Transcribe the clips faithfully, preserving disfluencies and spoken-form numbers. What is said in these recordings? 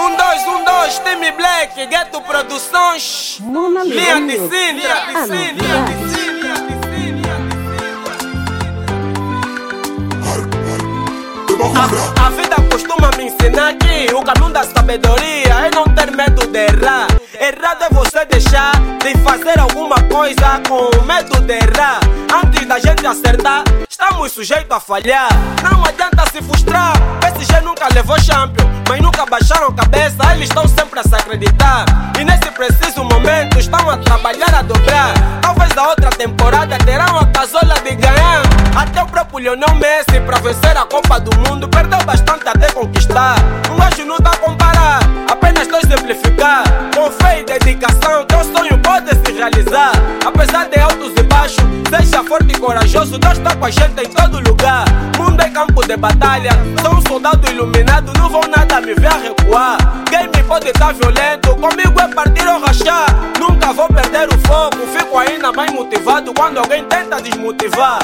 Um, dois, um, dois, time Black, Ghetto Produções. Linha de Sintra, linha de Sintra, de Sintra, A, a vida costuma me ensinar que o caminho da sabedoria é não ter medo de errar. Errado é você deixar de fazer alguma coisa com medo de errar. Antes da gente acertar, estamos sujeitos a falhar. Não adianta se frustrar. P S G nunca levou champion, mas nunca baixaram cabeça. Eles estão sempre a se acreditar. E nesse preciso momento estão a trabalhar a dobrar. Talvez a outra temporada terão a casola de ganhar. Até o próprio Lionel Messi, pra vencer a Copa do Mundo, perdeu bastante até conquistar. Um gajo não dá a comparar, apenas estou simplificar. Com fé e dedicação, teu sonho pode se realizar. Apesar de altos e baixos, seja forte e corajoso. Deus está com a gente em todo lugar. Mundo é campo de batalha, sou um soldado iluminado, não vou nada me ver recuar. Game pode estar violento, comigo é partir ou rachar. Nunca vou perder o foco, fico ainda mais motivado quando alguém tenta desmotivar.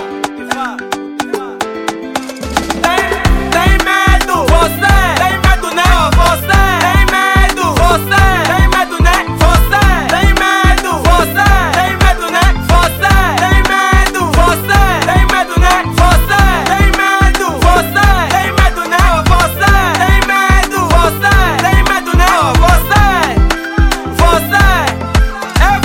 Tem, tem medo, você tem medo, né? Você tem medo, você tem medo, né? Você tem medo, você tem medo, né? Você tem medo, você tem medo, né? Você tem medo, você tem medo, né? Você tem medo, você tem medo, né? Você, você, é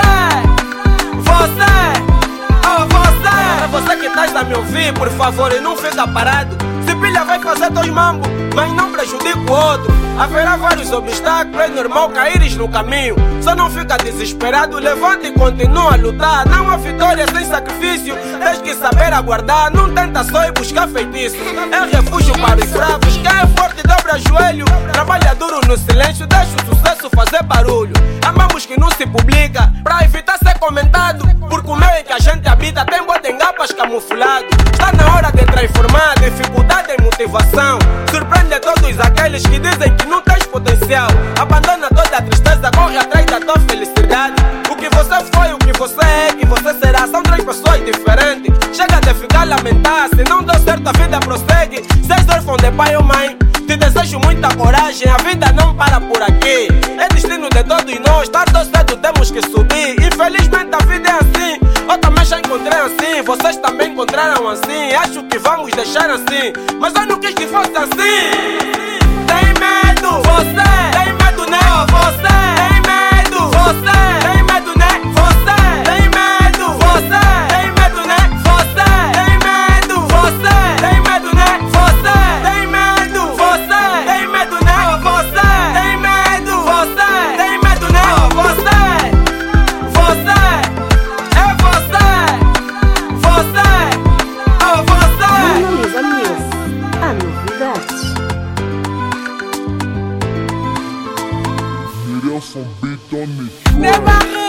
você, você, oh você. É você que estás a me ouvir, por favor, e não fica parado. Se pilha vai fazer dois mambos, mas não prejudica o outro. Haverá vários obstáculos, é normal caíres no caminho. Só não fica desesperado, levanta e continua a lutar. Não há vitória sem sacrifício, tens que saber aguardar. Não tenta só ir buscar feitiço, é refúgio para os fracos. Quem é forte dobra joelho, trabalha duro no silêncio, deixa o sucesso fazer barulho. Amamos que não se publica, pra evitar ser comentado. Porque o meio em que a gente habita tem bodengapas camuflado. Está na hora de transformar dificuldade em motivação. Surpreende todos aqueles que dizem que não tens potencial. Abandona toda a tristeza, corre atrás da tua felicidade. O que você foi, o que você é, que você será. São três pessoas diferentes. Chega de ficar a lamentar, se não deu certo a vida prossegue. Se és órfão de pai ou mãe, te desejo muita coragem, a vida não para por aqui. É destino de todos nós, tarde ou cedo temos que subir. Infelizmente a vida é assim, eu também já encontrei assim. Vocês também encontraram assim, acho que vamos deixar assim. Mas eu não quis que fosse assim. Tem medo, você tem medo, né? Você tem medo, você tem medo, né? Você tem medo, você tem medo, né? Você tem medo, você tem medo, né? Você tem medo, você tem medo, né? Você tem medo, você tem medo, né? Você, você, é você, você, oh você. Mona Lisa News, a novidade. Some beat on me. Never